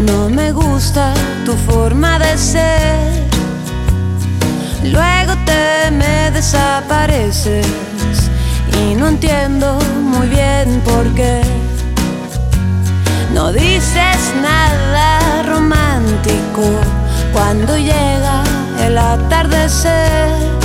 No me gusta tu forma de ser. Luego te me desapareces y no entiendo muy bien por qué. No dices nada romántico cuando llega el atardecer.